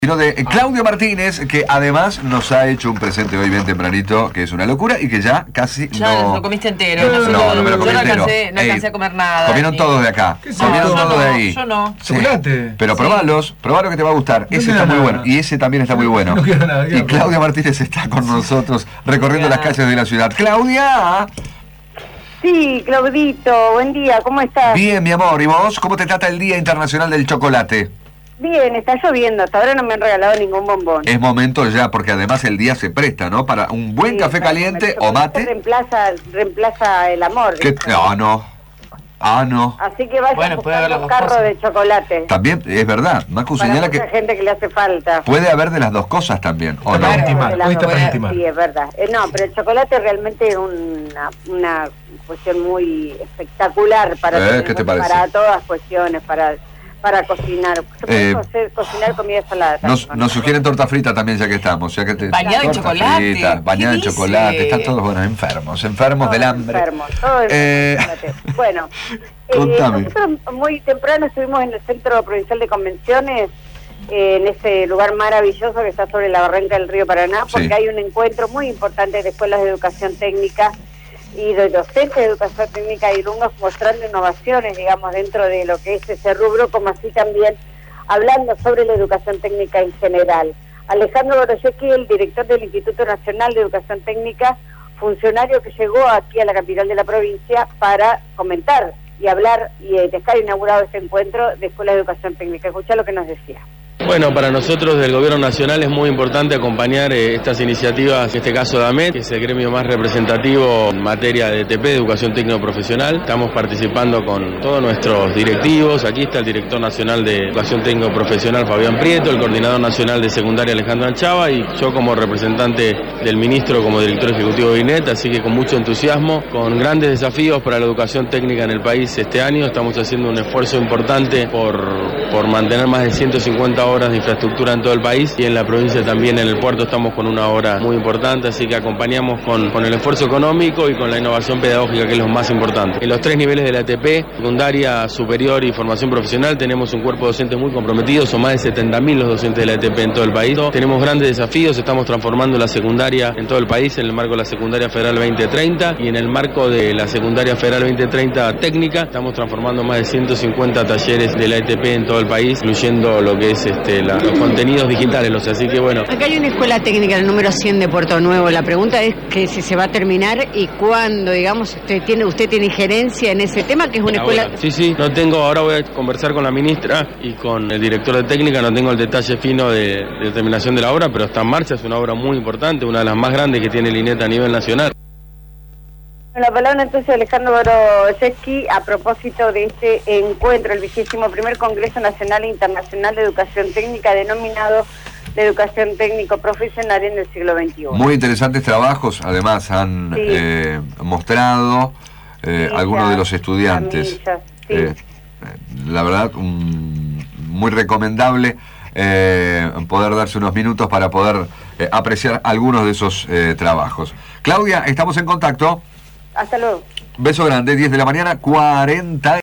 Sino de Claudio Martínez, que además nos ha hecho un presente hoy bien tempranito, que es una locura y que ya casi ya no... lo comiste entero. No me lo comí yo entero. No alcancé a comer nada. Comieron todos de acá. Comieron todos de ahí. Yo no. Sí. Chocolate. Pero probalos, probalo que te va a gustar. No ese queda está muy nada. bueno. Y ese también está muy bueno. No queda nada, y Claudia Martínez está con nosotros recorriendo las calles de la ciudad. ¡Claudia! Sí, Claudito, buen día, ¿cómo estás? Bien, mi amor. ¿Y vos? ¿Cómo te trata el Día Internacional del Chocolate? Bien, está lloviendo, hasta ahora no me han regalado ningún bombón. Es momento ya, porque además el día se presta, ¿no? Para un buen café caliente o mate. Reemplaza el amor. ¿Qué? No. Así que vaya Bueno, puede haber las buscando un dos carro cosas. de chocolate. También es verdad. Marcus Para señala mucha que gente que le hace falta. puede haber de las dos cosas también, ¿o no? Para intimar, De las hoy está dos. para intimar. Sí, es verdad. No, pero el chocolate realmente es una cuestión muy espectacular para ¿qué te parece? para todas cuestiones, para cocinar. Se puede cocinar comida salada. Nos sugieren torta frita también, ya que estamos. Bañada en torta chocolate. frita, ¿Qué bañada en dice? chocolate. Están todos, bueno, enfermos del hambre. Enfermos, todos chocolate. Bueno, Contame. nosotros muy temprano estuvimos en el Centro Provincial de Convenciones, en ese lugar maravilloso que está sobre la barranca del río Paraná, porque Sí. hay un encuentro muy importante de escuelas de educación técnica y de docentes de educación técnica y alumnos mostrando innovaciones, digamos, dentro de lo que es ese rubro, como así también hablando sobre la educación técnica en general. Alejandro Borosecki, el director del Instituto Nacional de Educación Técnica, funcionario que llegó aquí a la capital de la provincia para comentar y hablar y dejar inaugurado este encuentro de Escuela de Educación Técnica. Escuchá lo que nos decía. Bueno, para nosotros del Gobierno Nacional es muy importante acompañar estas iniciativas, en este caso de AMET, que es el gremio más representativo en materia de ETP, de Educación Técnico Profesional. Estamos participando con todos nuestros directivos. Aquí está el director nacional de Educación Técnico Profesional, Fabián Prieto, el coordinador nacional de secundaria, Alejandro Anchava, y yo como representante del ministro, como director ejecutivo de INET, así que con mucho entusiasmo, con grandes desafíos para la educación técnica en el país este año. Estamos haciendo un esfuerzo importante por mantener más de 150 horas de infraestructura en todo el país, y en la provincia también, en el puerto, estamos con una obra muy importante, así que acompañamos con el esfuerzo económico y con la innovación pedagógica, que es lo más importante. En los 3 niveles de la ATP, secundaria, superior y formación profesional, tenemos un cuerpo docente muy comprometido, son más de 70.000 los docentes de la ATP en todo el país. Tenemos grandes desafíos, estamos transformando la secundaria en todo el país, en el marco de la secundaria federal 2030 y en el marco de la secundaria federal 2030 técnica, estamos transformando más de 150 talleres de la ATP en todo el país, incluyendo lo que es los contenidos digitales, así que bueno. Acá hay una escuela técnica, el número 100 de Puerto Nuevo. La pregunta es que si se va a terminar y cuándo, digamos, usted tiene injerencia en ese tema, que es una escuela... Sí, no tengo, ahora voy a conversar con la ministra y con el director de técnica, no tengo el detalle fino de terminación de la obra, pero está en marcha, es una obra muy importante, una de las más grandes que tiene el INET a nivel nacional. La palabra entonces Alejandro Borosecki a propósito de este encuentro, el 21º Congreso Nacional e Internacional de Educación Técnica, denominado de Educación Técnico Profesional en el siglo XXI. Muy interesantes trabajos, además han mostrado algunos de los estudiantes. Camillas, La verdad, muy recomendable poder darse unos minutos para poder apreciar algunos de esos trabajos. Claudia, estamos en contacto. Hasta luego. Beso grande, 10 de la mañana, 40.